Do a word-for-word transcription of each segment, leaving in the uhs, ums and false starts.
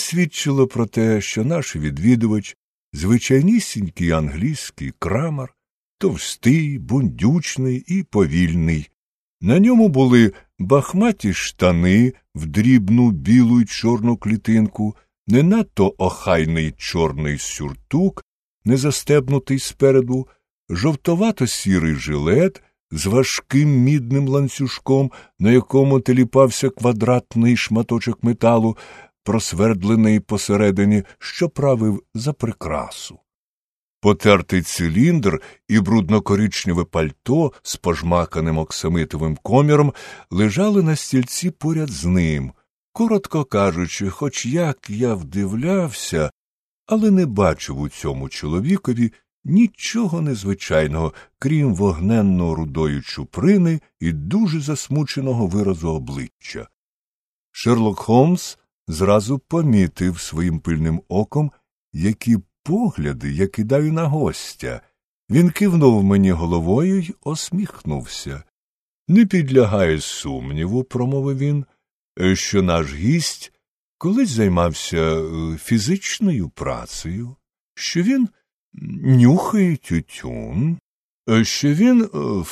свідчило про те, що наш відвідувач, звичайнісінький англійський крамар, товстий, бундючний і повільний. На ньому були бахматі штани в дрібну білу й чорну клітинку, не надто охайний чорний сюртук, не застебнутий спереду, жовтовато-сірий жилет з важким мідним ланцюжком, на якому теліпався квадратний шматочок металу, просвердлений посередині, що правив за прикрасу. Потертий циліндр і брудно-коричневе пальто з пожмаканим оксамитовим коміром лежали на стільці поряд з ним. Коротко кажучи, хоч як я вдивлявся, але не бачив у цьому чоловікові нічого незвичайного, крім вогненно-рудої чуприни і дуже засмученого виразу обличчя. Шерлок Холмс зразу помітив своїм пильним оком, які погляди я кидаю на гостя. Він кивнув мені головою й осміхнувся. «Не підлягає сумніву», – промовив він, – «що наш гість колись займався фізичною працею, що він нюхає тютюн, що він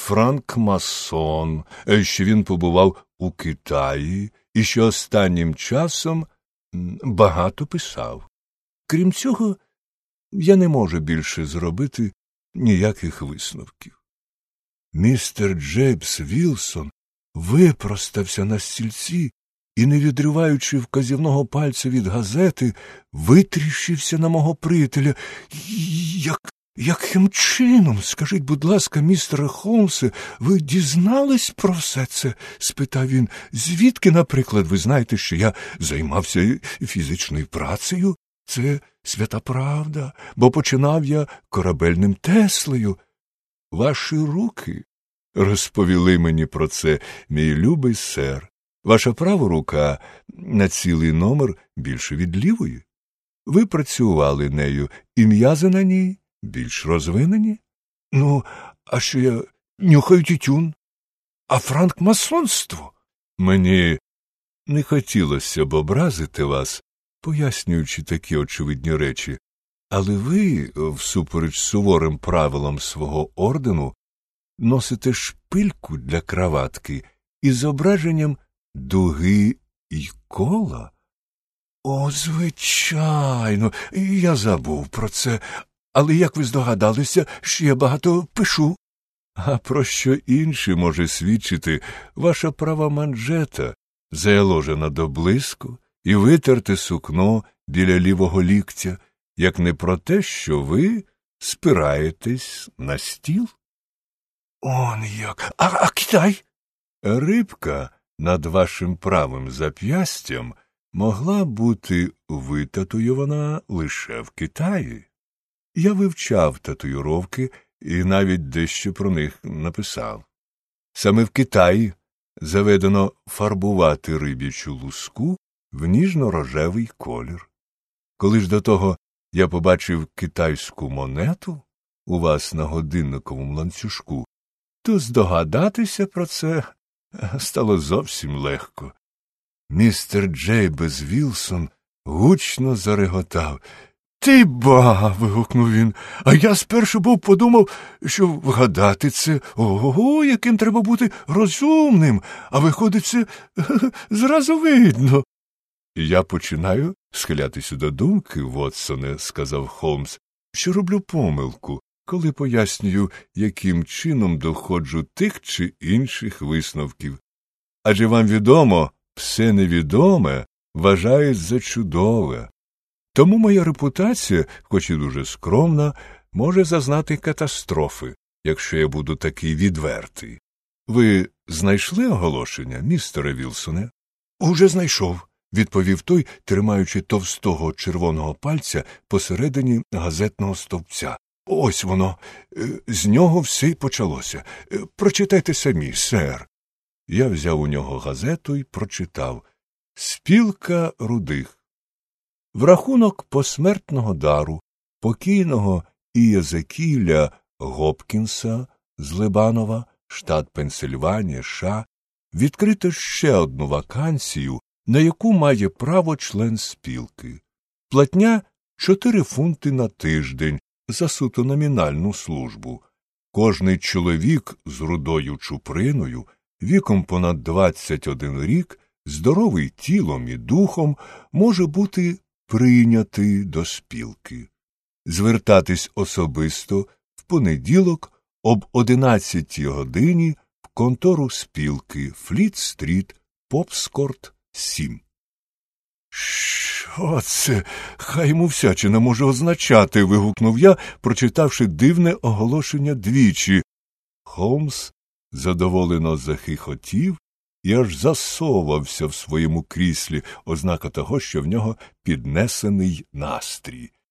франкмасон, що він побував у Китаї і що останнім часом багато писав. Крім цього, я не можу більше зробити ніяких висновків». Містер Джеймс Вілсон випростався на стільці і, не відриваючи вказівного пальця від газети, витріщився на мого приятеля. «Як, яким чином, скажіть, будь ласка, містере Холмсе, ви дізнались про все це?» – спитав він. «Звідки, наприклад, ви знаєте, що я займався фізичною працею? Це свята правда, бо починав я корабельним Теслею». «Ваші руки розповіли мені про це, мій любий сер. Ваша права рука на цілий номер більше від лівої. Ви працювали нею, і м'язи на ній більш розвинені. Ну, а що я нюхаю тютюн? А франкмасонство?» Мені не хотілося б образити вас, пояснюючи такі очевидні речі, але ви, всупереч суворим правилам свого ордену, носите шпильку для краватки із зображенням дуги й кола? «О, звичайно, я забув про це. Але як ви здогадалися, що я багато пишу?» «А про що інше може свідчити ваша права манжета, заложена до блиску, і витерте сукно біля лівого ліктя, як не про те, що ви спираєтесь на стіл?» «Он як! А, а Китай?» «Рибка над вашим правим зап'ястям могла бути витатуйована лише в Китаї. Я вивчав татуїровки і навіть дещо про них написав. Саме в Китаї заведено фарбувати риб'ячу луску в ніжно-рожевий колір. Коли ж до того я побачив китайську монету у вас на годинниковому ланцюжку, то здогадатися про це стало зовсім легко». Містер Джеймс Вілсон гучно зареготав. «Ти ба!» – вигукнув він. «А я спершу був подумав, що вгадати це, ого, яким треба бути розумним, а виходить, це зразу видно». «Я починаю схилятися до думки, Вотсоне», – сказав Холмс, – «що роблю помилку, коли пояснюю, яким чином доходжу тих чи інших висновків. Адже вам відомо, все невідоме вважають за чудове. Тому моя репутація, хоч і дуже скромна, може зазнати катастрофи, якщо я буду такий відвертий. Ви знайшли оголошення, містере Вілсоне?» «Уже знайшов», – відповів той, тримаючи товстого червоного пальця посередині газетного стовпця. «Ось воно. З нього все й почалося. Прочитайте самі, сер». Я взяв у нього газету і прочитав. «Спілка рудих. В рахунок посмертного дару покійного Ієзекіля Гопкінса з Либанова, штат Пенсильванія, США, відкрито ще одну вакансію, на яку має право член спілки. Платня – чотири фунти на тиждень за суто номінальну службу. Кожний чоловік з рудою чуприною, віком понад двадцять один рік, здоровий тілом і духом, може бути прийнятий до спілки. Звертатись особисто в понеділок об одинадцятій годині в контору спілки Фліт-стріт, Попскорт, сім. «Що це? Хай йому всячина може означати», – вигукнув я, прочитавши дивне оголошення двічі. Холмс задоволено захихотів і аж засовався в своєму кріслі, ознака того, що в нього піднесений настрій.